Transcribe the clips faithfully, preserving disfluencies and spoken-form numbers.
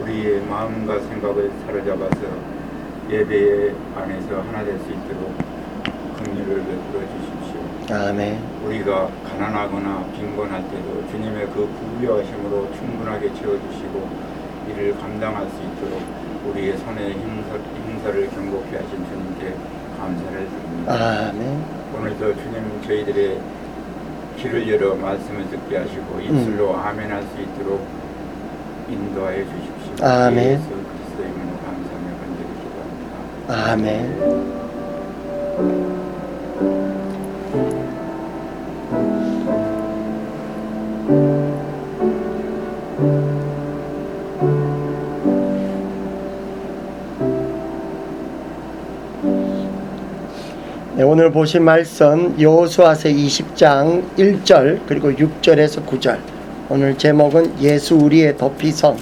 우리의 마음과 생각을 사로잡아서 예배 안에서 하나 될 수 있도록 긍휼을 베풀어 주십시오. 아멘. 우리가 가난하거나 빈곤할 때도 주님의 그 부유하심으로 충분하게 채워주시고 이를 감당할 수 있도록 우리의 손의 힘서, 힘서를 경고케 하신 주님께 감사를 드립니다. 아멘. 오늘도 주님 저희들의 귀를 열어 말씀을 듣게 하시고 입술로 음. 아멘 할 수 있도록 인도하여 주십시오. 아멘. 예수 그리스도의 이름으로 감사하며 간절히 기도합니다. 아멘. 네, 오늘 보신 말씀 여호수아서 이십 장 일 절 그리고 육 절에서 구 절. 오늘 제목은 예수 우리의 도피성,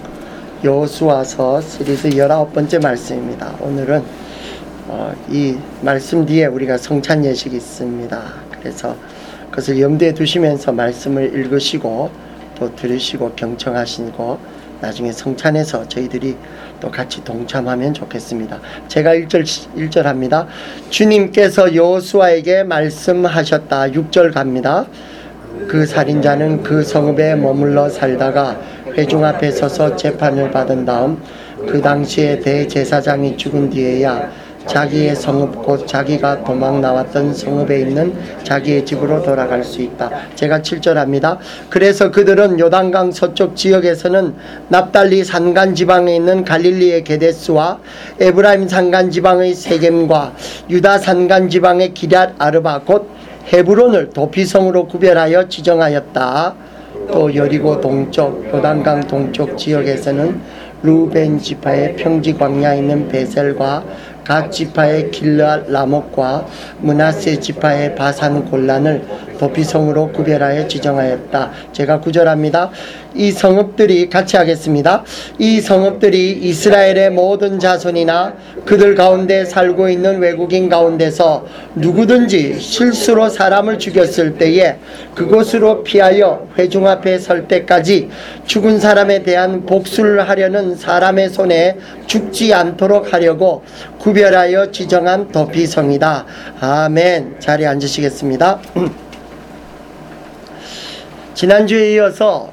여호수아서 시리즈 열아홉 번째 말씀입니다. 오늘은 어, 이 말씀 뒤에 우리가 성찬 예식이 있습니다. 그래서 그것을 염두에 두시면서 말씀을 읽으시고 또 들으시고 경청하시고 나중에 성찬에서 저희들이 또 같이 동참하면 좋겠습니다. 제가 일 절 일 절 합니다. 주님께서 여호수아에게 말씀하셨다. 육 절 갑니다. 그 살인자는 그 성읍에 머물러 살다가 회중 앞에 서서 재판을 받은 다음 그 당시에 대제사장이 죽은 뒤에야 자기의 성읍 곧 자기가 도망 나왔던 성읍에 있는 자기의 집으로 돌아갈 수 있다. 제가 칠 절 합니다. 그래서 그들은 요단강 서쪽 지역에서는 납달리 산간 지방에 있는 갈릴리의 게데스와 에브라임 산간 지방의 세겜과 유다 산간 지방의 기럇 아르바 곧 헤브론을 도피성으로 구별하여 지정하였다. 또 여리고 동쪽 요단강 동쪽 지역에서는 루벤 지파의 평지 광야에 있는 베셀과 갓 지파의 길르앗 라목과 므낫세 지파의 바산 골란을 도피성으로 구별하여 지정하였다. 제가 구절합니다. 이 성읍들이 같이 하겠습니다. 이 성읍들이 이스라엘의 모든 자손이나 그들 가운데 살고 있는 외국인 가운데서 누구든지 실수로 사람을 죽였을 때에 그곳으로 피하여 회중 앞에 설 때까지 죽은 사람에 대한 복수를 하려는 사람의 손에 죽지 않도록 하려고 구별하여 지정한 도피성이다. 아멘. 자리에 앉으시겠습니다. 지난주에 이어서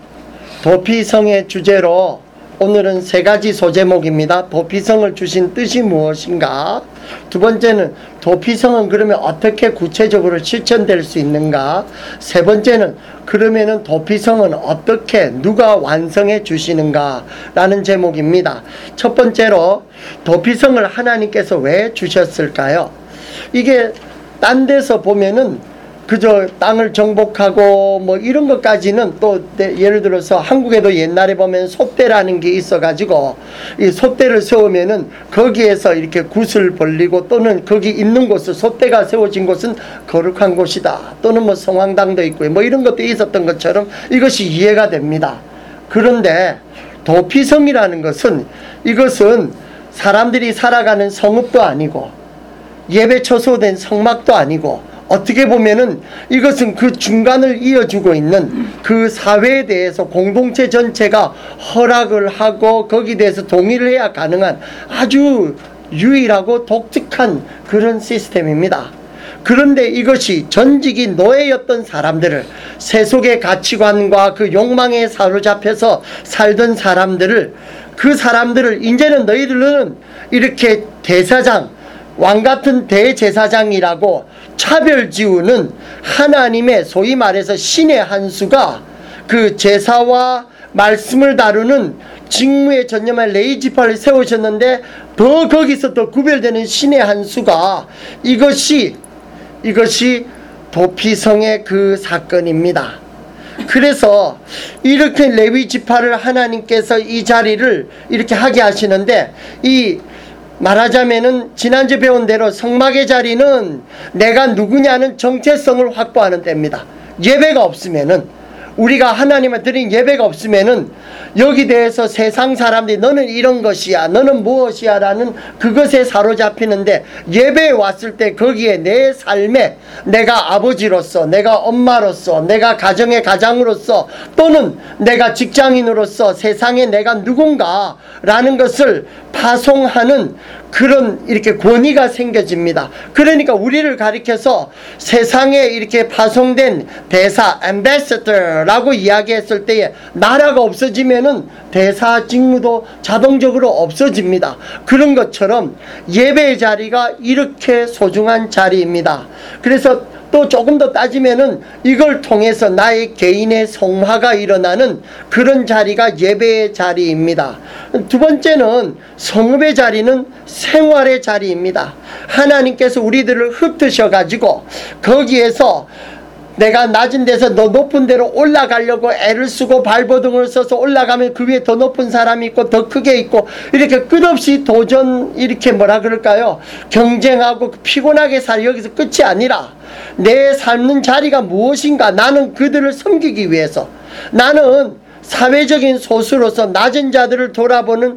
도피성의 주제로 오늘은 세 가지 소제목입니다. 도피성을 주신 뜻이 무엇인가? 두 번째는 도피성은 그러면 어떻게 구체적으로 실천될 수 있는가? 세 번째는 그러면은 도피성은 어떻게 누가 완성해 주시는가? 라는 제목입니다. 첫 번째로 도피성을 하나님께서 왜 주셨을까요? 이게 딴 데서 보면은 그저 땅을 정복하고 뭐 이런 것까지는 또 예를 들어서 한국에도 옛날에 보면 솥대라는 게 있어가지고 이 솥대를 세우면은 거기에서 이렇게 굿을 벌리고 또는 거기 있는 곳을 솥대가 세워진 곳은 거룩한 곳이다. 또는 뭐 성황당도 있고요. 뭐 이런 것도 있었던 것처럼 이것이 이해가 됩니다. 그런데 도피성이라는 것은 이것은 사람들이 살아가는 성읍도 아니고 예배 처소된 성막도 아니고 어떻게 보면은 이것은 그 중간을 이어주고 있는 그 사회에 대해서 공동체 전체가 허락을 하고 거기에 대해서 동의를 해야 가능한 아주 유일하고 독특한 그런 시스템입니다. 그런데 이것이 전직이 노예였던 사람들을 세속의 가치관과 그 욕망에 사로잡혀서 살던 사람들을 그 사람들을 이제는 너희들은 이렇게 대사장 왕같은 대제사장이라고 차별 지우는 하나님의 소위 말해서 신의 한 수가 그 제사와 말씀을 다루는 직무에 전념한 레위지파를 세우셨는데 더 거기서 더 구별되는 신의 한 수가 이것이 이것이 도피성의 그 사건입니다. 그래서 이렇게 레위지파를 하나님께서 이 자리를 이렇게 하게 하시는데 이 말하자면은 지난주 배운 대로 성막의 자리는 내가 누구냐는 정체성을 확보하는 데입니다. 예배가 없으면은 우리가 하나님을 드린 예배가 없으면은 여기 대해서 세상 사람들이 너는 이런 것이야, 너는 무엇이야 라는 그것에 사로잡히는데, 예배에 왔을 때 거기에 내 삶에 내가 아버지로서, 내가 엄마로서, 내가 가정의 가장으로서, 또는 내가 직장인으로서 세상에 내가 누군가 라는 것을 파송하는 그런 이렇게 권위가 생겨집니다. 그러니까 우리를 가리켜서 세상에 이렇게 파송된 대사, ambassador라고 이야기했을 때에 나라가 없어지면은 대사 직무도 자동적으로 없어집니다. 그런 것처럼 예배의 자리가 이렇게 소중한 자리입니다. 그래서 또 조금 더 따지면은 이걸 통해서 나의 개인의 성화가 일어나는 그런 자리가 예배의 자리입니다. 두 번째는 성읍의 자리는 생활의 자리입니다. 하나님께서 우리들을 흩으셔 가지고 거기에서 내가 낮은 데서 더 높은 데로 올라가려고 애를 쓰고 발버둥을 써서 올라가면 그 위에 더 높은 사람이 있고 더 크게 있고 이렇게 끝없이 도전, 이렇게 뭐라 그럴까요? 경쟁하고 피곤하게 살, 여기서 끝이 아니라 내 삶는 자리가 무엇인가? 나는 그들을 섬기기 위해서, 나는 사회적인 소수로서 낮은 자들을 돌아보는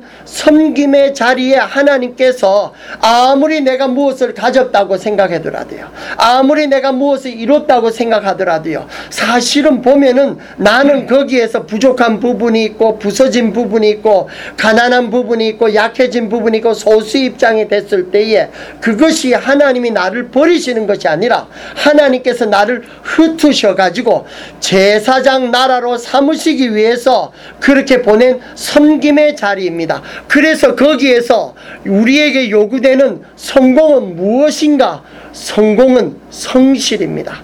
섬김의 자리에 하나님께서 아무리 내가 무엇을 가졌다고 생각하더라도요, 아무리 내가 무엇을 이뤘다고 생각하더라도요, 사실은 보면은 나는 거기에서 부족한 부분이 있고 부서진 부분이 있고 가난한 부분이 있고 약해진 부분이 있고 소수 입장이 됐을 때에 그것이 하나님이 나를 버리시는 것이 아니라 하나님께서 나를 흩으셔 가지고 제사장 나라로 삼으시기 위해 서 그렇게 보낸 섬김의 자리입니다. 그래서 거기에서 우리에게 요구되는 성공은 무엇인가? 성공은 성실입니다.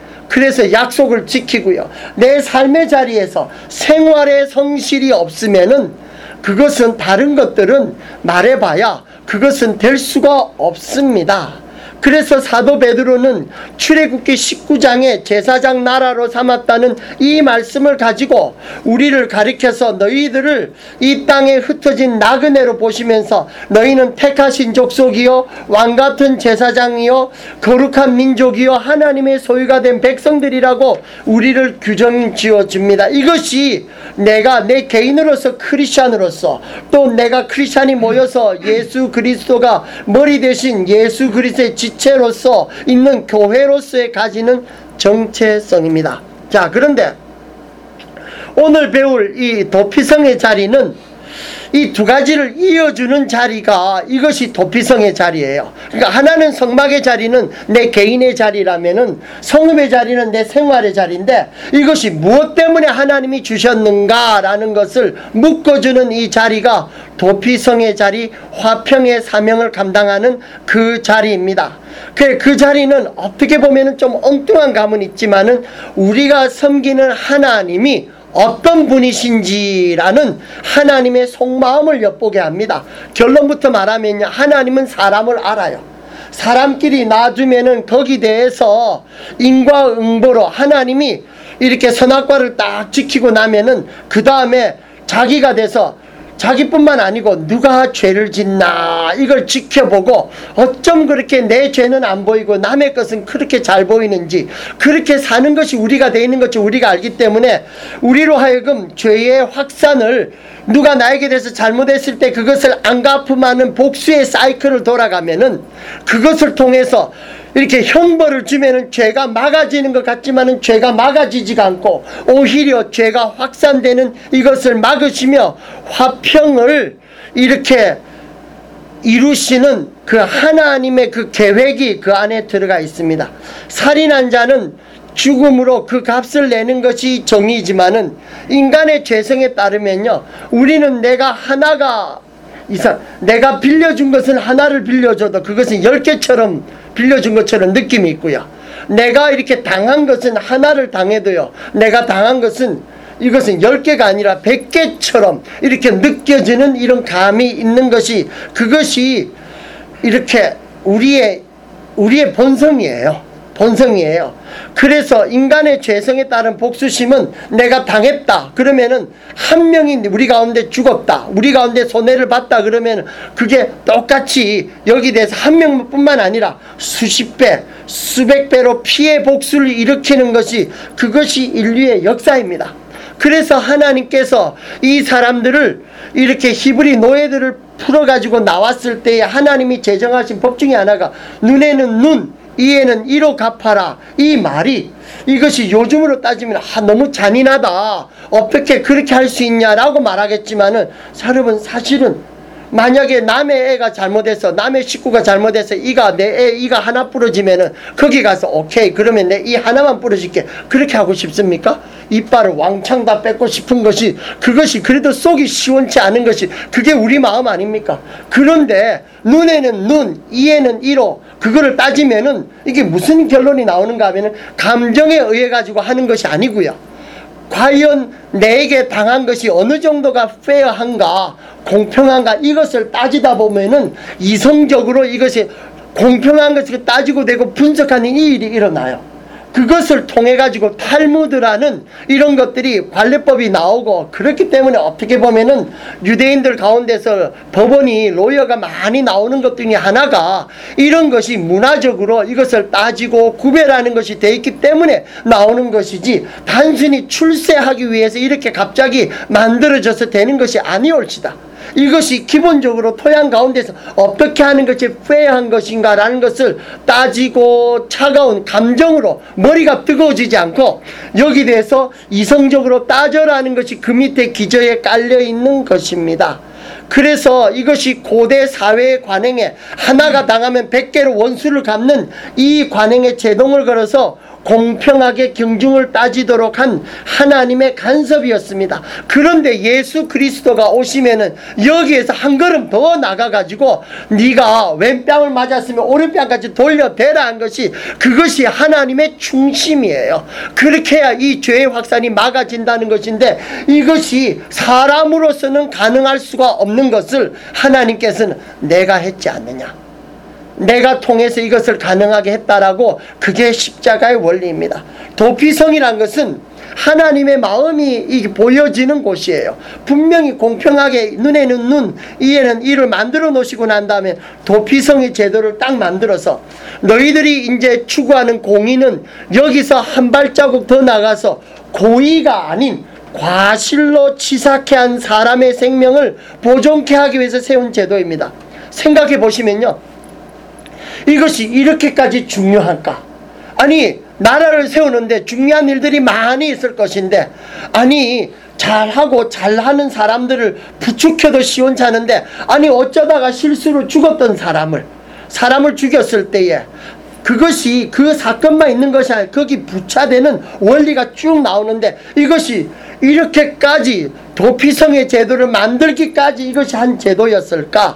그래서 약속을 지키고요, 내 삶의 자리에서 생활의 성실이 없으면은 그것은, 다른 것들은 말해봐야 그것은 될 수가 없습니다. 그래서 사도 베드로는 출애굽기 십구 장에 제사장 나라로 삼았다는 이 말씀을 가지고 우리를 가리켜서 너희들을 이 땅에 흩어진 나그네로 보시면서 너희는 택하신 족속이요 왕같은 제사장이요 거룩한 민족이요 하나님의 소유가 된 백성들이라고 우리를 규정 지어줍니다. 이것이 내가 내 개인으로서 크리스찬으로서, 또 내가 크리스찬이 모여서 예수 그리스도가 머리 대신 예수 그리스도의 지체로서 있는 교회로서의 가지는 정체성입니다. 자, 그런데 오늘 배울 이 도피성의 자리는 이 두 가지를 이어주는 자리가, 이것이 도피성의 자리예요. 그러니까 하나는 성막의 자리는 내 개인의 자리라면은 성읍의 자리는 내 생활의 자리인데, 이것이 무엇 때문에 하나님이 주셨는가라는 것을 묶어주는 이 자리가 도피성의 자리, 화평의 사명을 감당하는 그 자리입니다. 그, 그 자리는 어떻게 보면은 좀 엉뚱한 감은 있지만은 우리가 섬기는 하나님이 어떤 분이신지라는 하나님의 속마음을 엿보게 합니다. 결론부터 말하면요, 하나님은 사람을 알아요. 사람끼리 놔두면은 거기 대해서 인과응보로 하나님이 이렇게 선악과를 딱 지키고 나면은 그 다음에 자기가 돼서 자기뿐만 아니고 누가 죄를 짓나 이걸 지켜보고 어쩜 그렇게 내 죄는 안 보이고 남의 것은 그렇게 잘 보이는지, 그렇게 사는 것이 우리가 되어 있는 것을 우리가 알기 때문에 우리로 하여금 죄의 확산을, 누가 나에게 대해서 잘못했을 때 그것을 안 갚음하는 복수의 사이클을 돌아가면은 그것을 통해서 이렇게 형벌을 주면은 죄가 막아지는 것 같지만은 죄가 막아지지가 않고 오히려 죄가 확산되는 이것을 막으시며 화평을 이렇게 이루시는 그 하나님의 그 계획이 그 안에 들어가 있습니다. 살인한 자는 죽음으로 그 값을 내는 것이 정의지만은 인간의 죄성에 따르면요, 우리는 내가 하나가 이상, 내가 빌려준 것은 하나를 빌려줘도 그것은 열 개처럼 빌려준 것처럼 느낌이 있고요, 내가 이렇게 당한 것은 하나를 당해도요, 내가 당한 것은 이것은 열 개가 아니라 백 개처럼 이렇게 느껴지는 이런 감이 있는 것이, 그것이 이렇게 우리의 우리의 본성이에요. 본성이에요. 그래서 인간의 죄성에 따른 복수심은 내가 당했다 그러면은 한 명이 우리 가운데 죽었다, 우리 가운데 손해를 봤다 그러면 그게 똑같이 여기 대해서 한 명뿐만 아니라 수십 배 수백 배로 피해 복수를 일으키는 것이 그것이 인류의 역사입니다. 그래서 하나님께서 이 사람들을 이렇게 히브리 노예들을 풀어가지고 나왔을 때에 하나님이 제정하신 법 중에 하나가 눈에는 눈, 이에는 이로 갚아라. 이 말이 이것이 요즘으로 따지면 아, 너무 잔인하다, 어떻게 그렇게 할 수 있냐라고 말하겠지만은 여러분, 사실은 만약에 남의 애가 잘못해서, 남의 식구가 잘못해서 이가 내 애 이가 하나 부러지면은 거기 가서 오케이 그러면 내 이 하나만 부러질게 그렇게 하고 싶습니까? 이빨을 왕창 다 뺏고 싶은 것이, 그것이 그래도 속이 시원치 않은 것이 그게 우리 마음 아닙니까? 그런데 눈에는 눈, 이에는 이로 그거를 따지면은 이게 무슨 결론이 나오는가 하면은 감정에 의해 가지고 하는 것이 아니고요, 과연 내게 당한 것이 어느 정도가 페어한가, 공평한가, 이것을 따지다 보면은 이성적으로 이것이 공평한 것을 따지고 되고 분석하는 이 일이 일어나요. 그것을 통해 가지고 탈무드라는 이런 것들이 관례법이 나오고, 그렇기 때문에 어떻게 보면은 유대인들 가운데서 법원이 로여가 많이 나오는 것 중에 하나가 이런 것이 문화적으로 이것을 따지고 구별하는 것이 돼 있기 때문에 나오는 것이지, 단순히 출세하기 위해서 이렇게 갑자기 만들어져서 되는 것이 아니올지다. 이것이 기본적으로 토양 가운데서 어떻게 하는 것이 페어한 것인가 라는 것을 따지고 차가운 감정으로 머리가 뜨거워지지 않고 여기 대해서 이성적으로 따져라는 것이 그 밑에 기저에 깔려있는 것입니다. 그래서 이것이 고대 사회의 관행에 하나가 당하면 백 개로 원수를 갚는 이 관행에 제동을 걸어서 공평하게 경중을 따지도록 한 하나님의 간섭이었습니다. 그런데 예수 그리스도가 오시면은 여기에서 한 걸음 더 나가가지고 네가 왼뺨을 맞았으면 오른뺨까지 돌려대라 한 것이, 그것이 하나님의 중심이에요. 그렇게 해야 이 죄의 확산이 막아진다는 것인데, 이것이 사람으로서는 가능할 수가 없는 것을 하나님께서는 내가 했지 않느냐, 내가 통해서 이것을 가능하게 했다라고, 그게 십자가의 원리입니다. 도피성이란 것은 하나님의 마음이 이게 보여지는 곳이에요. 분명히 공평하게 눈에는 눈, 이에는 이를 만들어 놓으시고 난 다음에 도피성의 제도를 딱 만들어서 너희들이 이제 추구하는 공의는 여기서 한 발자국 더 나가서 고의가 아닌 과실로 치사케 한 사람의 생명을 보존케 하기 위해서 세운 제도입니다. 생각해 보시면요, 이것이 이렇게까지 중요할까? 아니, 나라를 세우는데 중요한 일들이 많이 있을 것인데, 아니 잘하고 잘하는 사람들을 부추켜도 시원찮은데, 아니 어쩌다가 실수로 죽었던 사람을 사람을 죽였을 때에 그것이 그 사건만 있는 것이 아니라 거기 부차되는 원리가 쭉 나오는데, 이것이 이렇게까지 도피성의 제도를 만들기까지 이것이 한 제도였을까?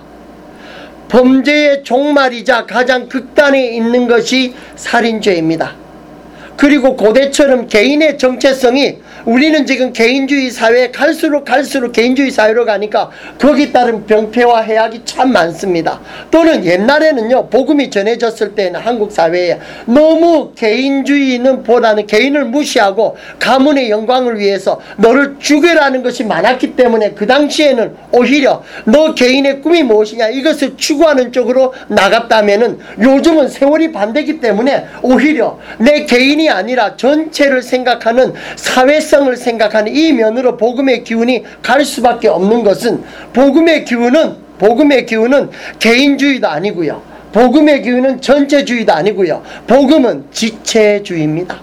범죄의 종말이자 가장 극단에 있는 것이 살인죄입니다. 그리고 고대처럼 개인의 정체성이, 우리는 지금 개인주의 사회에 갈수록 갈수록 개인주의 사회로 가니까 거기에 따른 병폐와 해악이 참 많습니다. 또는 옛날에는요, 복음이 전해졌을 때는 한국 사회에 너무 개인주의는 보다는 개인을 무시하고 가문의 영광을 위해서 너를 죽여라는 것이 많았기 때문에 그 당시에는 오히려 너 개인의 꿈이 무엇이냐 이것을 추구하는 쪽으로 나갔다면은, 요즘은 세월이 반대이기 때문에 오히려 내 개인이 아니라 전체를 생각하는, 사회성을 생각하는 이 면으로 복음의 기운이 갈 수밖에 없는 것은, 복음의 기운은 복음의 기운은 개인주의도 아니고요, 복음의 기운은 전체주의도 아니고요, 복음은 지체주의입니다.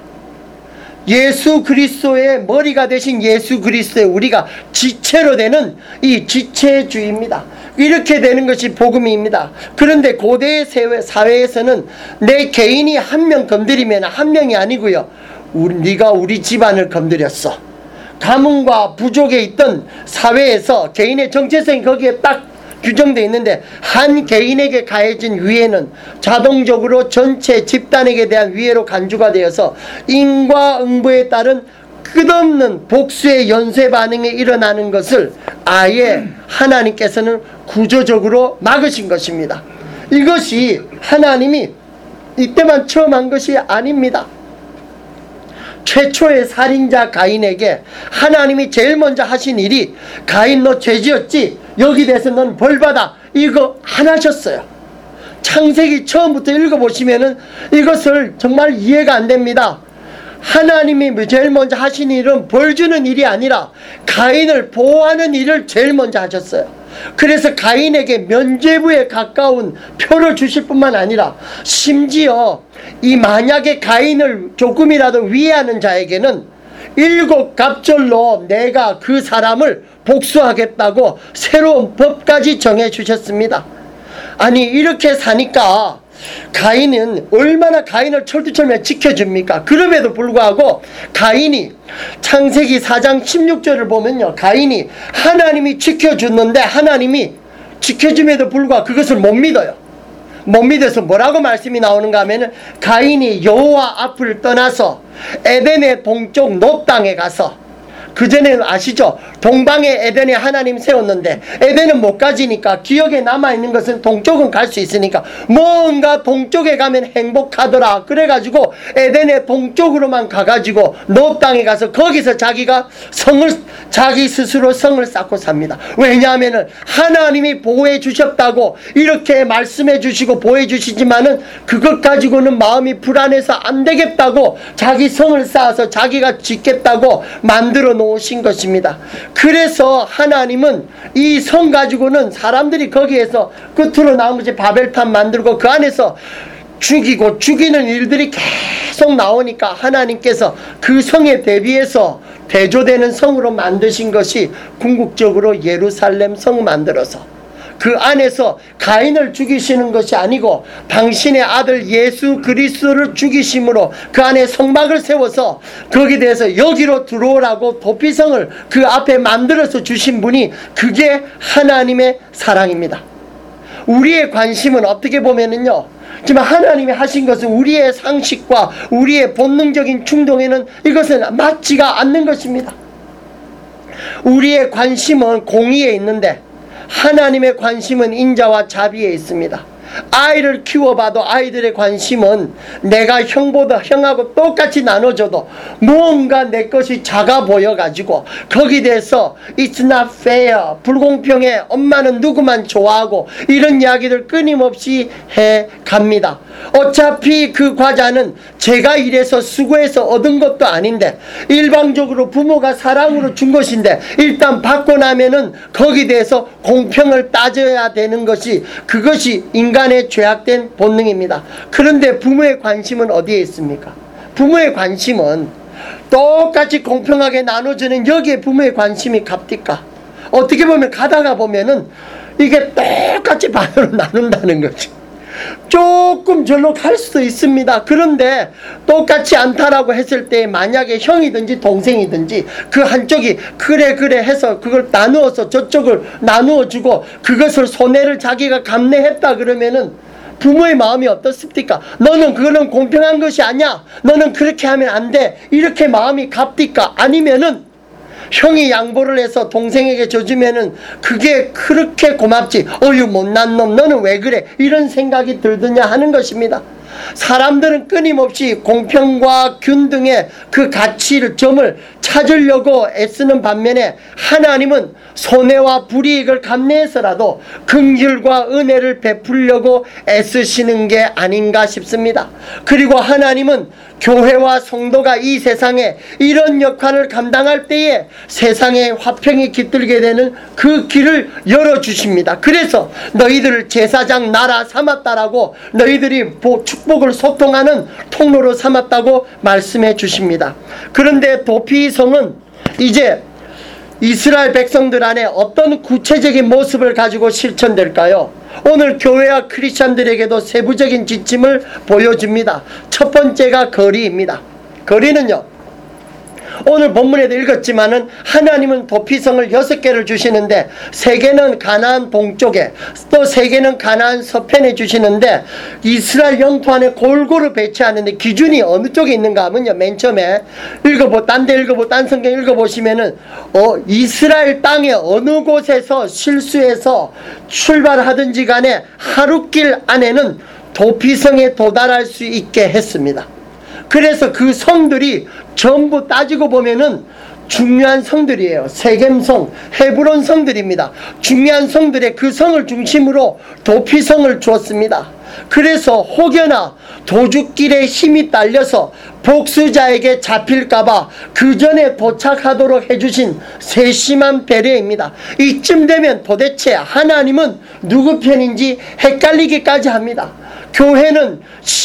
예수 그리스도의 머리가 되신 예수 그리스도의 우리가 지체로 되는 이 지체주의입니다. 이렇게 되는 것이 복음입니다. 그런데 고대 사회에서는 내 개인이 한 명 건드리면 한 명이 아니고요, 우리, 네가 우리 집안을 건드렸어. 가문과 부족에 있던 사회에서 개인의 정체성이 거기에 딱 규정되어 있는데, 한 개인에게 가해진 위해는 자동적으로 전체 집단에게 대한 위해로 간주가 되어서 인과응보에 따른 끝없는 복수의 연쇄 반응이 일어나는 것을 아예 하나님께서는 구조적으로 막으신 것입니다. 이것이 하나님이 이때만 처음 한 것이 아닙니다. 최초의 살인자 가인에게 하나님이 제일 먼저 하신 일이 가인 너 죄지었지? 여기 대해서 넌 벌받아. 이거 안 하셨어요. 창세기 처음부터 읽어보시면은 이것을 정말 이해가 안 됩니다. 하나님이 제일 먼저 하신 일은 벌 주는 일이 아니라 가인을 보호하는 일을 제일 먼저 하셨어요. 그래서 가인에게 면죄부에 가까운 표를 주실 뿐만 아니라 심지어 이 만약에 가인을 조금이라도 위해하는 자에게는 일곱 갑절로 내가 그 사람을 복수하겠다고 새로운 법까지 정해 주셨습니다. 아니 이렇게 사니까 가인은 얼마나 가인을 철두철미하게 지켜줍니까? 그럼에도 불구하고 가인이 창세기 사 장 십육 절을 보면요, 가인이 하나님이 지켜줬는데 하나님이 지켜줌에도 불구하고 그것을 못 믿어요. 못 믿어서 뭐라고 말씀이 나오는가 하면은 가인이 여호와 앞을 떠나서 에덴의 동쪽 놋 땅에 가서, 그 전에는 아시죠? 동방에 에덴에 하나님 세웠는데 에덴은 못 가지니까 기억에 남아있는 것은 동쪽은 갈 수 있으니까 뭔가 동쪽에 가면 행복하더라 그래가지고 에덴의 동쪽으로만 가가지고 놋 땅에 가서 거기서 자기가 성을 자기 스스로 성을 쌓고 삽니다. 왜냐하면은 하나님이 보호해 주셨다고 이렇게 말씀해 주시고 보호해 주시지만은 그것 가지고는 마음이 불안해서 안 되겠다고 자기 성을 쌓아서 자기가 짓겠다고 만들어 놓으신 것입니다. 그래서 하나님은 이 성 가지고는 사람들이 거기에서 끝으로 나온 것이 바벨탑 만들고 그 안에서 죽이고 죽이는 일들이 계속 나오니까 하나님께서 그 성에 대비해서 대조되는 성으로 만드신 것이 궁극적으로 예루살렘 성 만들어서 그 안에서 가인을 죽이시는 것이 아니고 당신의 아들 예수 그리스도를 죽이심으로 그 안에 성막을 세워서 거기에 대해서 여기로 들어오라고 도피성을 그 앞에 만들어서 주신 분이, 그게 하나님의 사랑입니다. 우리의 관심은 어떻게 보면은요, 지금 하나님이 하신 것은 우리의 상식과 우리의 본능적인 충동에는 이것은 맞지가 않는 것입니다. 우리의 관심은 공의에 있는데 하나님의 관심은 인자와 자비에 있습니다. 아이를 키워봐도 아이들의 관심은 내가 형보다 형하고 똑같이 나눠줘도 무언가 내 것이 작아 보여가지고 거기에 대해서 It's not fair, 불공평해, 엄마는 누구만 좋아하고 이런 이야기들 끊임없이 해갑니다. 어차피 그 과자는 제가 일해서 수고해서 얻은 것도 아닌데 일방적으로 부모가 사랑으로 준 것인데 일단 받고 나면은 거기에 대해서 공평을 따져야 되는 것이, 그것이 인간의 죄악된 본능입니다. 그런데 부모의 관심은 어디에 있습니까? 부모의 관심은 똑같이 공평하게 나눠주는 여기에 부모의 관심이 갑니까? 어떻게 보면 가다가 보면은 이게 똑같이 반으로 나눈다는 거죠. 조금 절로 갈 수도 있습니다. 그런데 똑같이 않다라고 했을 때 만약에 형이든지 동생이든지 그 한쪽이 그래 그래 해서 그걸 나누어서 저쪽을 나누어 주고 그것을 손해를 자기가 감내했다 그러면은 부모의 마음이 어떻습니까? 너는 그거는 공평한 것이 아니야, 너는 그렇게 하면 안 돼, 이렇게 마음이 갑니까? 아니면은 형이 양보를 해서 동생에게 줘주면은 그게 그렇게 고맙지, 어휴 못난 놈 너는 왜 그래, 이런 생각이 들더냐 하는 것입니다. 사람들은 끊임없이 공평과 균등의 그 가치를 점을 찾으려고 애쓰는 반면에 하나님은 손해와 불이익을 감내해서라도 긍휼과 은혜를 베풀려고 애쓰시는 게 아닌가 싶습니다. 그리고 하나님은 교회와 성도가 이 세상에 이런 역할을 감당할 때에 세상에 화평이 깃들게 되는 그 길을 열어주십니다. 그래서 너희들을 제사장 나라 삼았다라고, 너희들이 축복을 소통하는 통로로 삼았다고 말씀해 주십니다. 그런데 도피성은 이제 이스라엘 백성들 안에 어떤 구체적인 모습을 가지고 실천될까요? 오늘 교회와 크리스찬들에게도 세부적인 지침을 보여줍니다. 첫 번째가 거리입니다. 거리는요, 오늘 본문에도 읽었지만은 하나님은 도피성을 여섯 개를 주시는데 세 개는 가나안 동쪽에, 또 세 개는 가나안 서편에 주시는데 이스라엘 영토 안에 골고루 배치하는데 기준이 어느 쪽에 있는가 하면요, 맨 처음에 읽어보 딴 데 읽어보 딴 성경 읽어보시면은 어 이스라엘 땅의 어느 곳에서 실수해서 출발하든지 간에 하루길 안에는 도피성에 도달할 수 있게 했습니다. 그래서 그 성들이 전부 따지고 보면은 중요한 성들이에요. 세겜성, 헤브론 성들입니다. 중요한 성들의 그 성을 중심으로 도피성을 주었습니다. 그래서 혹여나 도둑길에 힘이 딸려서 복수자에게 잡힐까봐 그 전에 도착하도록 해주신 세심한 배려입니다. 이쯤 되면 도대체 하나님은 누구 편인지 헷갈리기까지 합니다. 교회는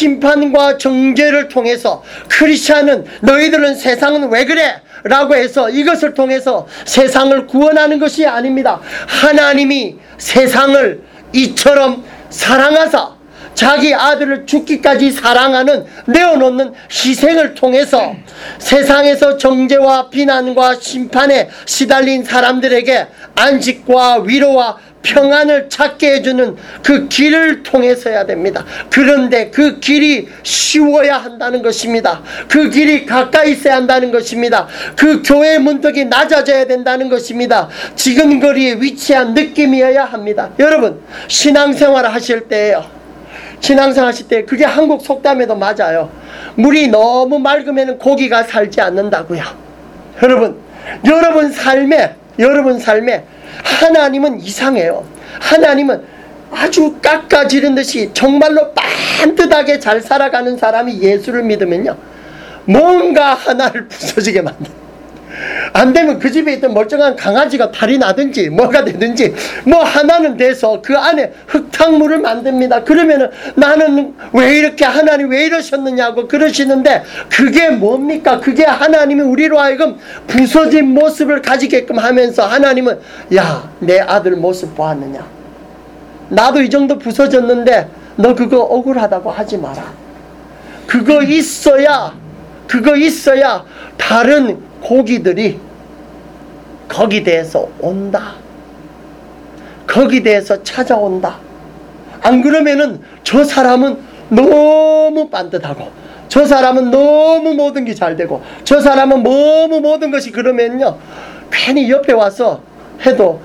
심판과 정죄를 통해서, 크리스찬은 너희들은 세상은 왜 그래? 라고 해서 이것을 통해서 세상을 구원하는 것이 아닙니다. 하나님이 세상을 이처럼 사랑하사 자기 아들을 죽기까지 사랑하는, 내어놓는 희생을 통해서 세상에서 정죄와 비난과 심판에 시달린 사람들에게 안식과 위로와 평안을 찾게 해주는 그 길을 통해서야 됩니다. 그런데 그 길이 쉬워야 한다는 것입니다. 그 길이 가까이 있어야 한다는 것입니다. 그 교회 문턱이 낮아져야 된다는 것입니다. 지금 거리에 위치한 느낌이어야 합니다. 여러분, 신앙생활을 하실 때에요, 신앙생활 하실 때 그게 한국 속담에도 맞아요. 물이 너무 맑으면 고기가 살지 않는다고요. 여러분, 여러분 삶에 여러분 삶에 하나님은 이상해요. 하나님은 아주 깎아지른 듯이 정말로 반듯하게 잘 살아가는 사람이 예수를 믿으면요, 뭔가 하나를 부서지게 만들어요. 안되면 그 집에 있던 멀쩡한 강아지가 탈이 나든지 뭐가 되든지 뭐 하나는 돼서 그 안에 흙탕물을 만듭니다. 그러면은 나는 왜 이렇게, 하나님 왜 이러셨느냐고 그러시는데, 그게 뭡니까? 그게 하나님이 우리로 하여금 부서진 모습을 가지게끔 하면서, 하나님은 야, 내 아들 모습 보았느냐, 나도 이 정도 부서졌는데 너 그거 억울하다고 하지 마라. 그거 있어야 그거 있어야 다른 고기들이 거기 대해서 온다. 거기 대해서 찾아온다. 안 그러면은 저 사람은 너무 반듯하고, 저 사람은 너무 모든 게 잘 되고, 저 사람은 너무 모든 것이 그러면요, 괜히 옆에 와서 해도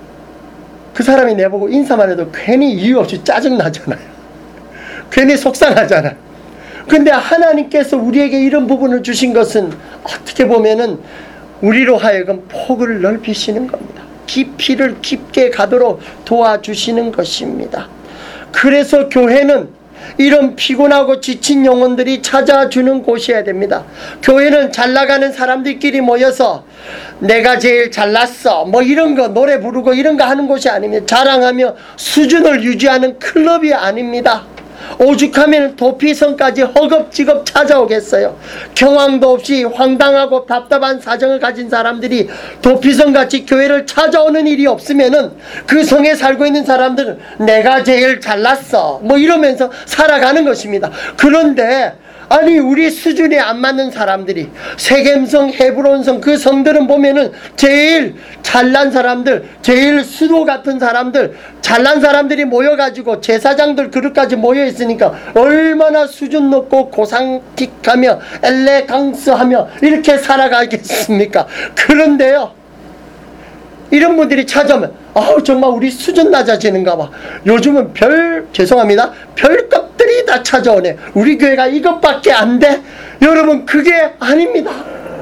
그 사람이 내보고 인사만 해도 괜히 이유 없이 짜증나잖아요. 괜히 속상하잖아요. 근데 하나님께서 우리에게 이런 부분을 주신 것은 어떻게 보면은 우리로 하여금 폭을 넓히시는 겁니다. 깊이를 깊게 가도록 도와주시는 것입니다. 그래서 교회는 이런 피곤하고 지친 영혼들이 찾아주는 곳이어야 됩니다. 교회는 잘 나가는 사람들끼리 모여서 내가 제일 잘났어 뭐 이런 거 노래 부르고 이런 거 하는 곳이 아닙니다. 자랑하며 수준을 유지하는 클럽이 아닙니다. 오죽하면 도피성까지 허겁지겁 찾아오겠어요. 경황도 없이 황당하고 답답한 사정을 가진 사람들이 도피성같이 교회를 찾아오는 일이 없으면은 그 성에 살고 있는 사람들은 내가 제일 잘났어 뭐 이러면서 살아가는 것입니다. 그런데 아니, 우리 수준에 안 맞는 사람들이, 세겜성, 헤브론성 그 성들은 보면은 제일 잘난 사람들, 제일 수도 같은 사람들, 잘난 사람들이 모여가지고 제사장들 그릇까지 모여있으니까 얼마나 수준 높고 고상틱하며 엘레강스하며 이렇게 살아가겠습니까? 그런데요, 이런 분들이 찾아오면 아우 정말 우리 수준 낮아지는가 봐. 요즘은 별, 죄송합니다, 별 것들이 다 찾아오네. 우리 교회가 이것밖에 안 돼? 여러분, 그게 아닙니다.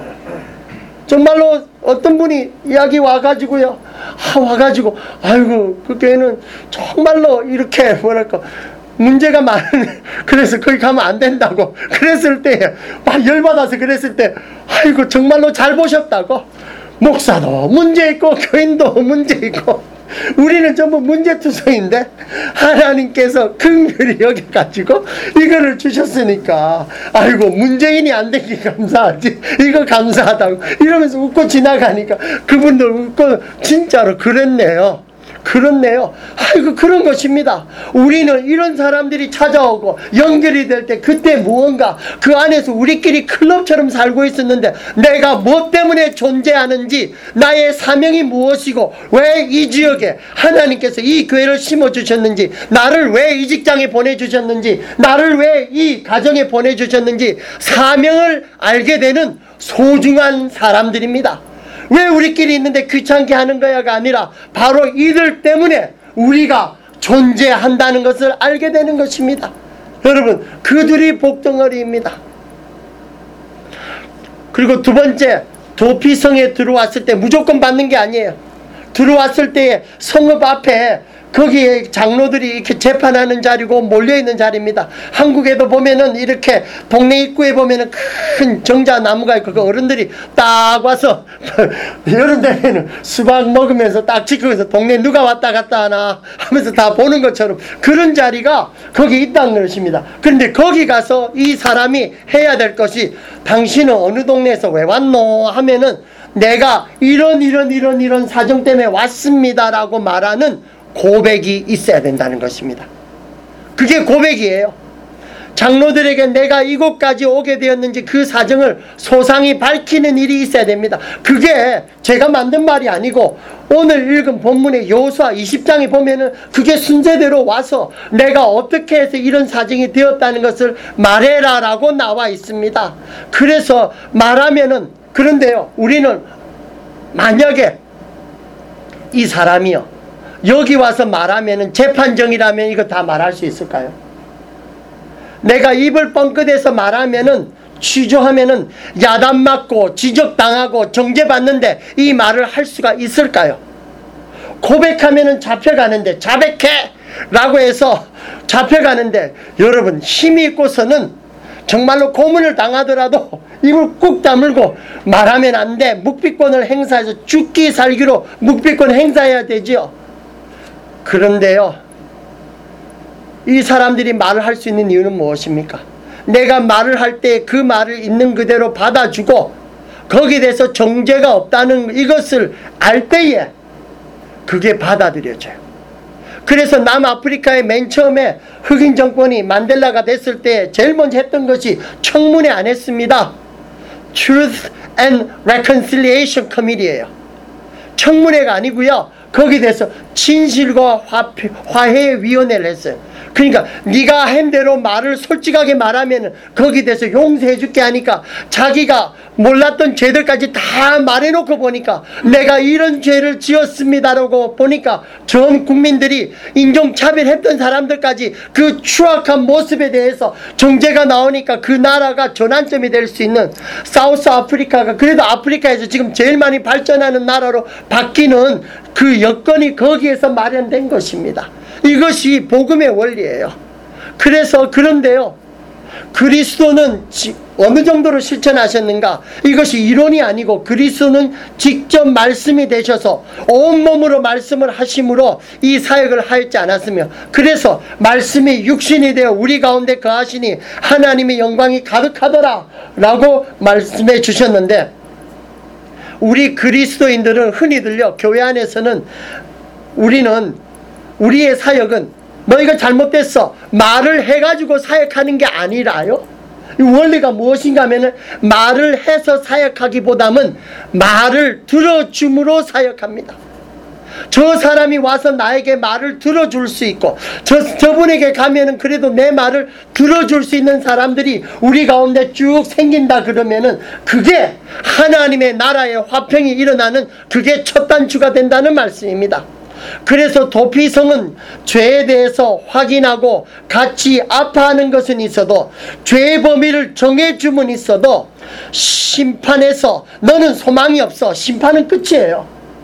정말로 어떤 분이 이야기 와가지고요, 아, 와가지고 아이고 그 교회는 정말로 이렇게 뭐랄까 문제가 많은, 그래서 거기 가면 안 된다고 그랬을 때 막 열받아서 그랬을 때 아이고 정말로 잘 보셨다고. 목사도 문제 있고 교인도 문제 있고 우리는 전부 문제투성인데 하나님께서 긍휼히 여겨가지고 이거를 주셨으니까 아이고 문재인이 안 되기 감사하지, 이거 감사하다고 이러면서 웃고 지나가니까 그분들 웃고 진짜로 그랬네요. 그렇네요. 아이고 그런 것입니다. 우리는 이런 사람들이 찾아오고 연결이 될 때 그때 무언가 그 안에서 우리끼리 클럽처럼 살고 있었는데 내가 뭐 때문에 존재하는지, 나의 사명이 무엇이고 왜 이 지역에 하나님께서 이 교회를 심어주셨는지, 나를 왜 이 직장에 보내주셨는지, 나를 왜 이 가정에 보내주셨는지 사명을 알게 되는 소중한 사람들입니다. 왜 우리끼리 있는데 귀찮게 하는 거야가 아니라 바로 이들 때문에 우리가 존재한다는 것을 알게 되는 것입니다. 여러분, 그들이 복덩어리입니다. 그리고 두 번째, 도피성에 들어왔을 때 무조건 받는 게 아니에요. 들어왔을 때 성읍 앞에 거기에 장로들이 이렇게 재판하는 자리고 몰려있는 자리입니다. 한국에도 보면은 이렇게 동네 입구에 보면은 큰 정자 나무가 있고 그 어른들이 딱 와서 여름 되면은 수박 먹으면서 딱 지키면서 동네 누가 왔다 갔다 하나 하면서 다 보는 것처럼 그런 자리가 거기 있다는 것입니다. 그런데 거기 가서 이 사람이 해야 될 것이, 당신은 어느 동네에서 왜 왔노 하면은 내가 이런 이런 이런 이런 사정 때문에 왔습니다라고 말하는 고백이 있어야 된다는 것입니다. 그게 고백이에요. 장로들에게 내가 이곳까지 오게 되었는지 그 사정을 소상히 밝히는 일이 있어야 됩니다. 그게 제가 만든 말이 아니고 오늘 읽은 본문의 여호수아 이십 장에 보면은 그게 순서대로 와서 내가 어떻게 해서 이런 사정이 되었다는 것을 말해라 라고 나와 있습니다. 그래서 말하면은, 그런데요, 우리는 만약에 이 사람이요 여기 와서 말하면은 재판정이라면 이거 다 말할 수 있을까요? 내가 입을 뻥끗해서 말하면은, 취조하면은 야단 맞고 지적당하고 정죄받는데 이 말을 할 수가 있을까요? 고백하면은 잡혀가는데, 자백해! 라고 해서 잡혀가는데, 여러분, 힘이 있고서는 정말로 고문을 당하더라도 입을 꾹 다물고 말하면 안 돼. 묵비권을 행사해서 죽기 살기로 묵비권 행사해야 되지요. 그런데요, 이 사람들이 말을 할 수 있는 이유는 무엇입니까? 내가 말을 할 때 그 말을 있는 그대로 받아주고 거기에 대해서 정죄가 없다는 이것을 알 때에 그게 받아들여져요. 그래서 남아프리카의 맨 처음에 흑인 정권이 만델라가 됐을 때 제일 먼저 했던 것이 청문회 안 했습니다. Truth and Reconciliation Committee예요. 청문회가 아니고요, 거기에 대해서 진실과 화해위원회를 했어요. 그러니까 네가 한 대로 말을 솔직하게 말하면 거기에 대해서 용서해 줄게 하니까 자기가 몰랐던 죄들까지 다 말해놓고 보니까 내가 이런 죄를 지었습니다라고 보니까 전 국민들이 인종차별했던 사람들까지 그 추악한 모습에 대해서 정죄가 나오니까 그 나라가 전환점이 될 수 있는, 사우스 아프리카가 그래도 아프리카에서 지금 제일 많이 발전하는 나라로 바뀌는 그 여건이 거기에서 마련된 것입니다. 이것이 복음의 원리예요. 그래서 그런데요, 그리스도는 어느 정도로 실천하셨는가? 이것이 이론이 아니고 그리스도는 직접 말씀이 되셔서 온몸으로 말씀을 하심으로 이 사역을 하였지 않았으며, 그래서 말씀이 육신이 되어 우리 가운데 거하시니 하나님의 영광이 가득하더라 라고 말씀해 주셨는데, 우리 그리스도인들은 흔히들요, 교회 안에서는 우리는 우리의 사역은 너희가 잘못됐어 말을 해가지고 사역하는 게 아니라요, 이 원리가 무엇인가 하면은 말을 해서 사역하기보다는 말을 들어줌으로 사역합니다. 저 사람이 와서 나에게 말을 들어줄 수 있고 저, 저분에게 가면은 그래도 내 말을 들어줄 수 있는 사람들이 우리 가운데 쭉 생긴다 그러면은 그게 하나님의 나라의 화평이 일어나는, 그게 첫 단추가 된다는 말씀입니다. 그래서 도피성은 죄에 대해서 확인하고 같이 아파하는 것은 있어도, 죄의 범위를 정해주면 있어도 심판에서 너는 소망이 없어, 심판은 끝이에요.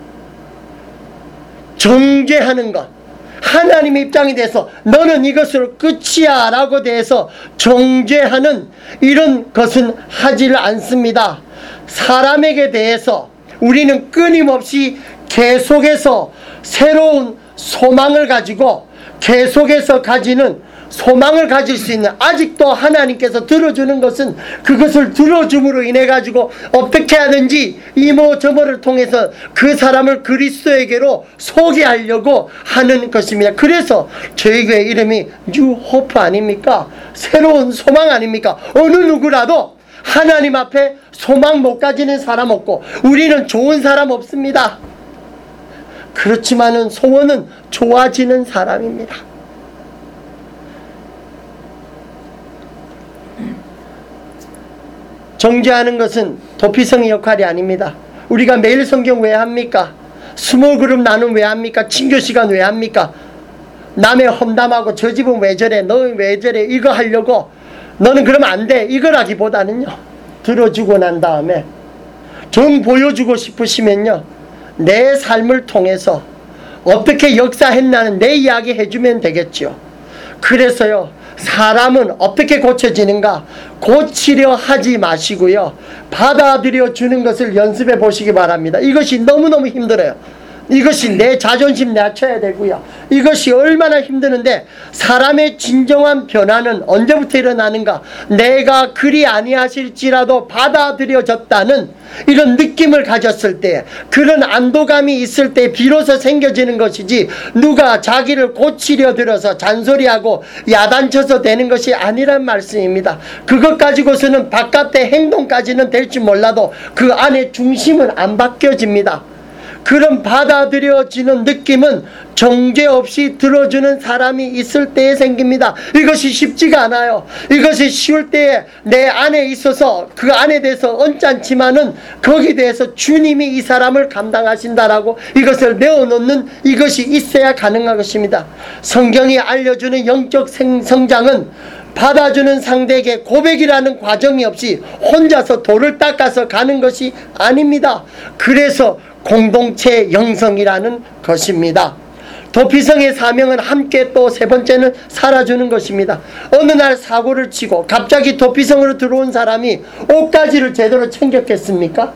정죄하는 것, 하나님의 입장에 대해서 너는 이것으로 끝이야 라고 대해서 정죄하는 이런 것은 하지를 않습니다. 사람에게 대해서 우리는 끊임없이 계속해서 새로운 소망을 가지고 계속해서 가지는, 소망을 가질 수 있는, 아직도 하나님께서 들어주는 것은 그것을 들어줌으로 인해 가지고 어떻게 하든지 이모저모를 통해서 그 사람을 그리스도에게로 소개하려고 하는 것입니다. 그래서 저희 교회 이름이 뉴 호프 아닙니까? 새로운 소망 아닙니까? 어느 누구라도 하나님 앞에 소망 못 가지는 사람 없고 우리는 좋은 사람 없습니다. 그렇지만은 소원은 좋아지는 사람입니다. 정죄하는 것은 도피성의 역할이 아닙니다. 우리가 매일 성경 왜 합니까? 스몰 그룹 나눔 왜 합니까? 친교 시간 왜 합니까? 남의 험담하고 저 집은 왜 저래, 너 왜 저래, 이거 하려고 너는 그러면 안 돼, 이거라기보다는요, 들어주고 난 다음에 정 보여주고 싶으시면요, 내 삶을 통해서 어떻게 역사했나는 내 이야기 해주면 되겠죠. 그래서요, 사람은 어떻게 고쳐지는가 고치려 하지 마시고요, 받아들여 주는 것을 연습해 보시기 바랍니다. 이것이 너무너무 힘들어요. 이것이 내 자존심 낮춰야 되고요, 이것이 얼마나 힘드는데, 사람의 진정한 변화는 언제부터 일어나는가, 내가 그리 아니하실지라도 받아들여졌다는 이런 느낌을 가졌을 때, 그런 안도감이 있을 때 비로소 생겨지는 것이지, 누가 자기를 고치려 들어서 잔소리하고 야단쳐서 되는 것이 아니란 말씀입니다. 그것 가지고서는 바깥의 행동까지는 될지 몰라도 그 안에 중심은 안 바뀌어집니다. 그런 받아들여지는 느낌은 정죄 없이 들어주는 사람이 있을 때에 생깁니다. 이것이 쉽지가 않아요. 이것이 쉬울 때에 내 안에 있어서 그 안에 대해서 언짢지만은 거기에 대해서 주님이 이 사람을 감당하신다라고 이것을 내어놓는 이것이 있어야 가능한 것입니다. 성경이 알려주는 영적 성장은 받아주는 상대에게 고백이라는 과정이 없이 혼자서 돌을 닦아서 가는 것이 아닙니다. 그래서 공동체 영성이라는 것입니다. 도피성의 사명은 함께, 또 세 번째는 살아주는 것입니다. 어느 날 사고를 치고 갑자기 도피성으로 들어온 사람이 옷가지를 제대로 챙겼겠습니까?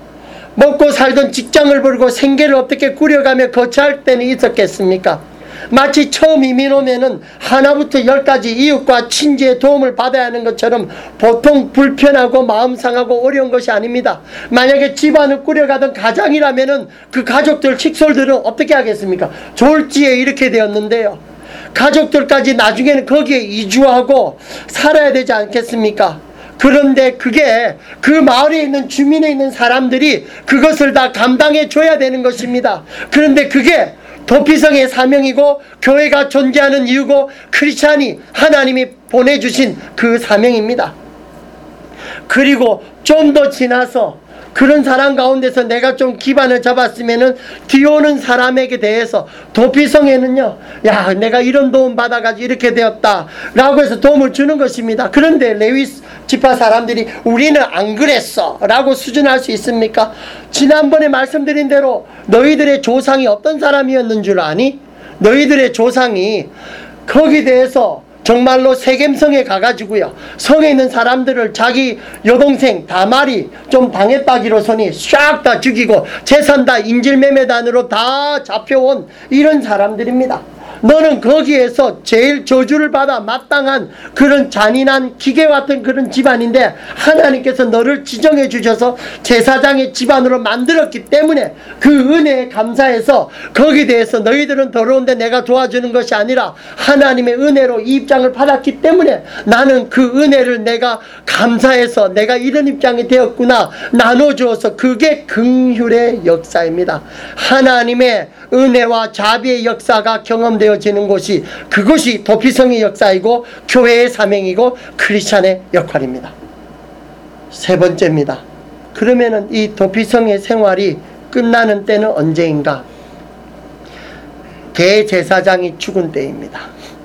먹고 살던 직장을 벌고 생계를 어떻게 꾸려가며 거처할 때는 있었겠습니까? 마치 처음 이민 오면은 하나부터 열까지 이웃과 친지의 도움을 받아야 하는 것처럼 보통 불편하고 마음 상하고 어려운 것이 아닙니다. 만약에 집안을 꾸려가던 가장이라면은 그 가족들, 칙솔들은 어떻게 하겠습니까? 졸지에 이렇게 되었는데요, 가족들까지 나중에는 거기에 이주하고 살아야 되지 않겠습니까? 그런데 그게 그 마을에 있는 주민에 있는 사람들이 그것을 다 감당해 줘야 되는 것입니다. 그런데 그게 도피성의 사명이고 교회가 존재하는 이유고 크리스찬이 하나님이 보내주신 그 사명입니다. 그리고 좀 더 지나서 그런 사람 가운데서 내가 좀 기반을 잡았으면은 뒤오는 사람에게 대해서, 도피성에는요, 야, 내가 이런 도움 받아가지고 이렇게 되었다 라고 해서 도움을 주는 것입니다. 그런데 레위 지파 사람들이 우리는 안 그랬어 라고 수준할 수 있습니까? 지난번에 말씀드린 대로 너희들의 조상이 어떤 사람이었는 줄 아니? 너희들의 조상이 거기에 대해서 정말로 세겜성에 가가지고요, 성에 있는 사람들을 자기 여동생 다말이 좀 당했다기로서니 싹 다 죽이고 재산 다 인질매매단으로 다 잡혀온 이런 사람들입니다. 너는 거기에서 제일 저주를 받아 마땅한 그런 잔인한 기계 같은 그런 집안인데, 하나님께서 너를 지정해 주셔서 제사장의 집안으로 만들었기 때문에 그 은혜에 감사해서 거기에 대해서 너희들은 더러운데 내가 도와주는 것이 아니라 하나님의 은혜로 이 입장을 받았기 때문에 나는 그 은혜를 내가 감사해서 내가 이런 입장이 되었구나 나눠주어서, 그게 긍휼의 역사입니다. 하나님의 은혜와 자비의 역사가 경험되어지는 곳이, 그것이 도피성의 역사이고 교회의 사명이고 크리스찬의 역할입니다. 세 번째입니다. 그러면은 이 도피성의 생활이 끝나는 때는 언제인가? 대제사장이 죽은 때입니다.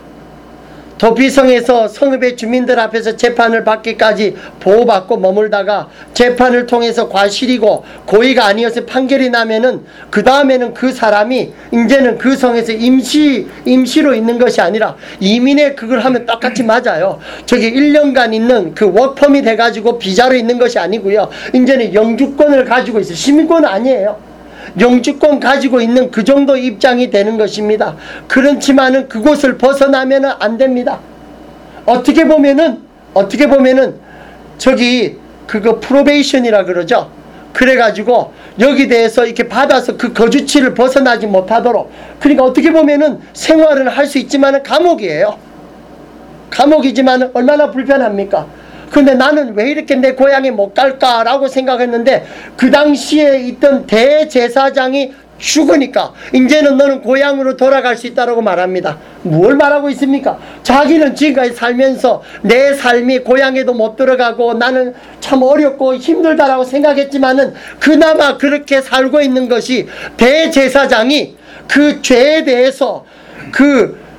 도피성에서 성읍의 주민들 앞에서 재판을 받기까지 보호받고 머물다가 재판을 통해서 과실이고 고의가 아니어서 판결이 나면은 그 다음에는 그 사람이 이제는 그 성에서 임시 임시로 있는 것이 아니라, 이민에 그걸 하면 똑같이 맞아요. 저기 일 년간 있는 그 워크펌이 돼가지고 비자로 있는 것이 아니고요, 이제는 영주권을 가지고 있어요. 시민권은 아니에요. 영주권 가지고 있는 그 정도 입장이 되는 것입니다. 그렇지만은 그곳을 벗어나면은 안 됩니다. 어떻게 보면은 어떻게 보면은 저기 그거 프로베이션이라 그러죠. 그래가지고 여기 대해서 이렇게 받아서 그 거주치를 벗어나지 못하도록, 그러니까 어떻게 보면은 생활을 할 수 있지만은 감옥이에요. 감옥이지만 얼마나 불편합니까? 근데 나는 왜 이렇게 내 고향에 못 갈까라고 생각했는데, 그 당시에 있던 대제사장이 죽으니까 이제는 너는 고향으로 돌아갈 수 있다고 말합니다. 뭘 말하고 있습니까? 자기는 지금까지 살면서 내 삶이 고향에도 못 들어가고 나는 참 어렵고 힘들다라고 생각했지만은 그나마 그렇게 살고 있는 것이, 대제사장이 그 죄에 대해서 그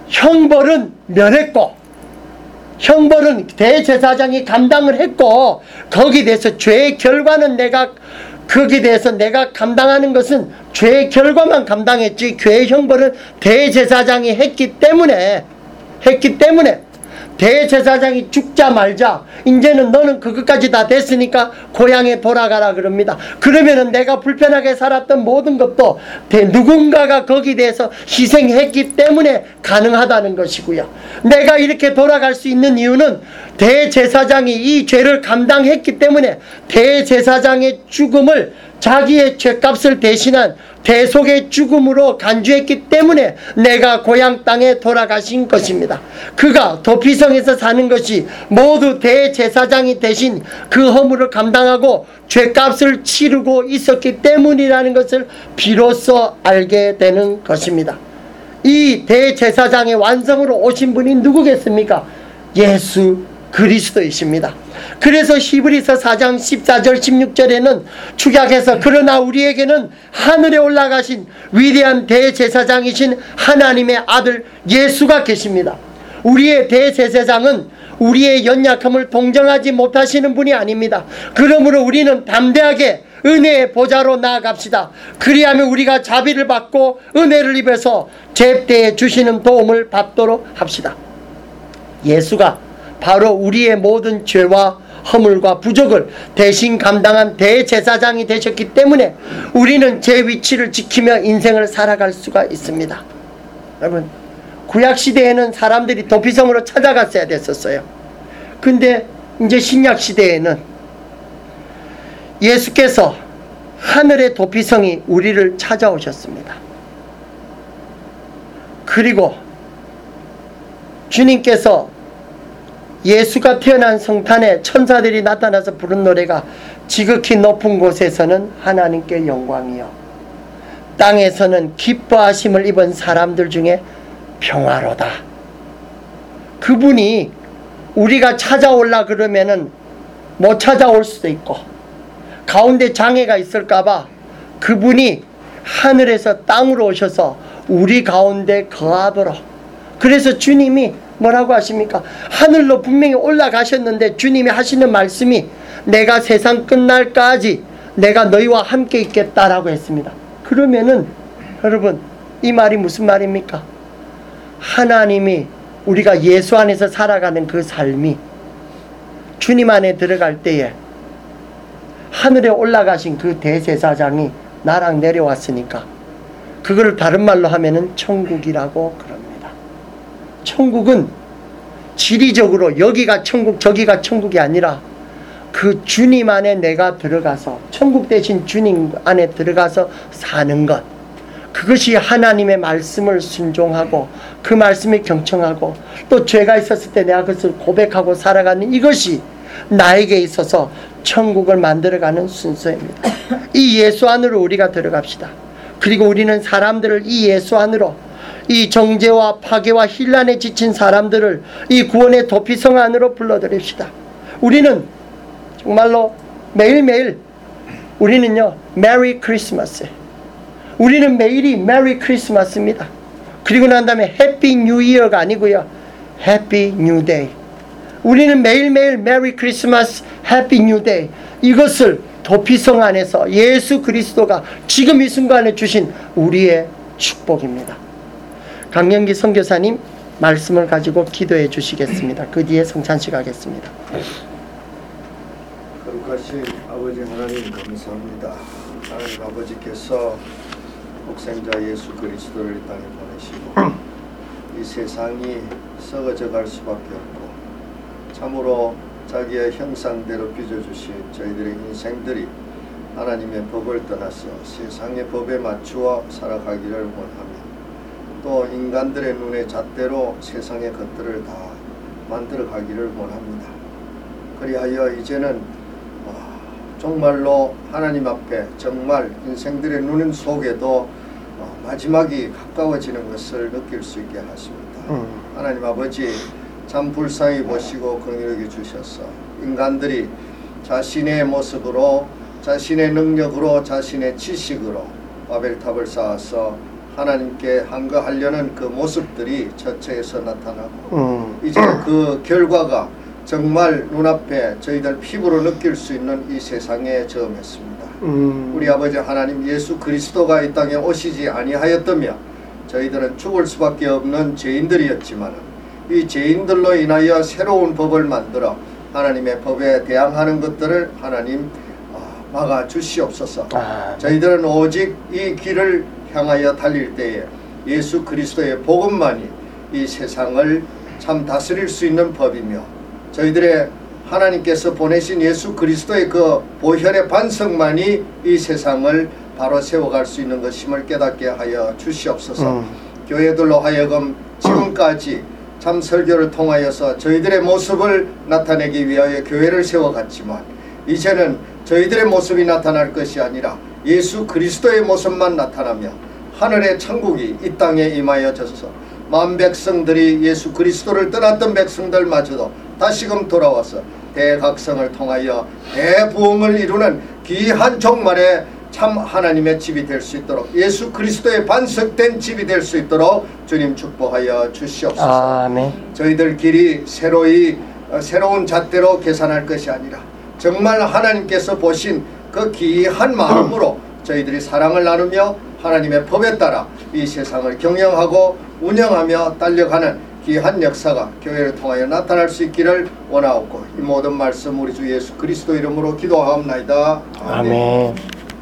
형벌은 면했고 형벌은 대제사장이 감당을 했고 거기에 대해서 죄의 결과는 내가 거기에 대해서 내가 감당하는 것은 죄의 결과만 감당했지 죄의 형벌은 대제사장이 했기 때문에 했기 때문에 대제사장이 죽자 말자 이제는 너는 그것까지 다 됐으니까 고향에 돌아가라 그럽니다. 그러면은 내가 불편하게 살았던 모든 것도 대, 누군가가 거기에 대해서 희생했기 때문에 가능하다는 것이고요. 내가 이렇게 돌아갈 수 있는 이유는 대제사장이 이 죄를 감당했기 때문에 대제사장의 죽음을 자기의 죄값을 대신한 대속의 죽음으로 간주했기 때문에 내가 고향 땅에 돌아가신 것입니다. 그가 도피성에서 사는 것이 모두 대제사장이 대신 그 허물을 감당하고 죄값을 치르고 있었기 때문이라는 것을 비로소 알게 되는 것입니다. 이 대제사장의 완성으로 오신 분이 누구겠습니까? 예수 그리스도이십니다. 그래서 히브리서 사 장 십사 절 십육 절에는 축약해서 그러나 우리에게는 하늘에 올라가신 위대한 대제사장이신 하나님의 아들 예수가 계십니다. 우리의 대제사장은 우리의 연약함을 동정하지 못하시는 분이 아닙니다. 그러므로 우리는 담대하게 은혜의 보좌로 나아갑시다. 그리하면 우리가 자비를 받고 은혜를 입어서 제때에 주시는 도움을 받도록 합시다. 예수가 바로 우리의 모든 죄와 허물과 부족을 대신 감당한 대제사장이 되셨기 때문에 우리는 제 위치를 지키며 인생을 살아갈 수가 있습니다. 여러분, 구약시대에는 사람들이 도피성으로 찾아갔어야 됐었어요. 근데 이제 신약시대에는 예수께서 하늘의 도피성이 우리를 찾아오셨습니다. 그리고 주님께서 예수가 태어난 성탄에 천사들이 나타나서 부른 노래가 지극히 높은 곳에서는 하나님께 영광이요 땅에서는 기뻐하심을 입은 사람들 중에 평화로다. 그분이 우리가 찾아올라 그러면은 못 찾아올 수도 있고 가운데 장애가 있을까봐 그분이 하늘에서 땅으로 오셔서 우리 가운데 거하도록. 그래서 주님이 뭐라고 하십니까? 하늘로 분명히 올라가셨는데 주님이 하시는 말씀이 내가 세상 끝날까지 내가 너희와 함께 있겠다라고 했습니다. 그러면은 여러분 이 말이 무슨 말입니까? 하나님이 우리가 예수 안에서 살아가는 그 삶이 주님 안에 들어갈 때에 하늘에 올라가신 그 대제사장이 나랑 내려왔으니까 그거를 다른 말로 하면은 천국이라고 그럽니다. 천국은 지리적으로 여기가 천국 저기가 천국이 아니라 그 주님 안에 내가 들어가서 천국 대신 주님 안에 들어가서 사는 것, 그것이 하나님의 말씀을 순종하고 그 말씀에 경청하고 또 죄가 있었을 때 내가 그것을 고백하고 살아가는 이것이 나에게 있어서 천국을 만들어가는 순서입니다. 이 예수 안으로 우리가 들어갑시다. 그리고 우리는 사람들을 이 예수 안으로, 이 정죄와 파괴와 혼란에 지친 사람들을 이 구원의 도피성 안으로 불러들입시다. 우리는 정말로 매일매일 우리는요 메리 크리스마스, 우리는 매일이 메리 크리스마스입니다. 그리고 난 다음에 해피 뉴 이어가 아니고요 해피 뉴 데이. 우리는 매일매일 메리 크리스마스 해피 뉴 데이, 이것을 도피성 안에서 예수 그리스도가 지금 이 순간에 주신 우리의 축복입니다. 강영기 선교사님 말씀을 가지고 기도해 주시겠습니다. 그 뒤에 성찬식 하겠습니다. 거룩하신 아버지 하나님 감사합니다. 하나님 아버지께서 독생자 예수 그리스도를 이 땅에 보내시고 이 세상이 썩어져 갈 수밖에 없고 참으로 자기의 형상대로 빚어주신 저희들의 인생들이 하나님의 법을 떠나서 세상의 법에 맞추어 살아가기를 원하며 또 인간들의 눈의 잣대로 세상의 것들을 다 만들어 가기를 원합니다. 그리하여 이제는 정말로 하나님 앞에 정말 인생들의 눈 속에도 마지막이 가까워지는 것을 느낄 수 있게 하십니다. 음. 하나님 아버지 참 불쌍히 보시고 긍휼히 주셔서 인간들이 자신의 모습으로 자신의 능력으로 자신의 지식으로 바벨탑을 쌓아서 하나님께 한거하려는 그 모습들이 처처에서 나타나고 음. 이제 그 결과가 정말 눈앞에 저희들 피부로 느낄 수 있는 이 세상에 저음했습니다. 음. 우리 아버지 하나님 예수 그리스도가 이 땅에 오시지 아니하였다면 저희들은 죽을 수밖에 없는 죄인들이었지만 이 죄인들로 인하여 새로운 법을 만들어 하나님의 법에 대항하는 것들을 하나님 막아 주시옵소서. 아. 저희들은 오직 이 길을 향하여 달릴 때에 예수 그리스도의 복음만이 이 세상을 참 다스릴 수 있는 법이며 저희들의 하나님께서 보내신 예수 그리스도의 그 보혈의 반석만이 이 세상을 바로 세워갈 수 있는 것임을 깨닫게 하여 주시옵소서. 음. 교회들로 하여금 지금까지 참 설교를 통하여서 저희들의 모습을 나타내기 위하여 교회를 세워갔지만 이제는 저희들의 모습이 나타날 것이 아니라 예수 그리스도의 모습만 나타나며 하늘의 천국이 이 땅에 임하여져서 만 백성들이 예수 그리스도를 떠났던 백성들마저도 다시금 돌아와서 대각성을 통하여 대부흥을 이루는 귀한 종말에 참 하나님의 집이 될 수 있도록 예수 그리스도의 반석된 집이 될 수 있도록 주님 축복하여 주시옵소서. 아멘. 저희들 길이 새로이 어, 새로운 잣대로 계산할 것이 아니라 정말 하나님께서 보신 그 귀한 마음으로 저희들이 사랑을 나누며 하나님의 법에 따라 이 세상을 경영하고 운영하며 달려가는 귀한 역사가 교회를 통하여 나타날 수 있기를 원하옵고 이 모든 말씀 우리 주 예수 그리스도 이름으로 기도하옵나이다. 아멘.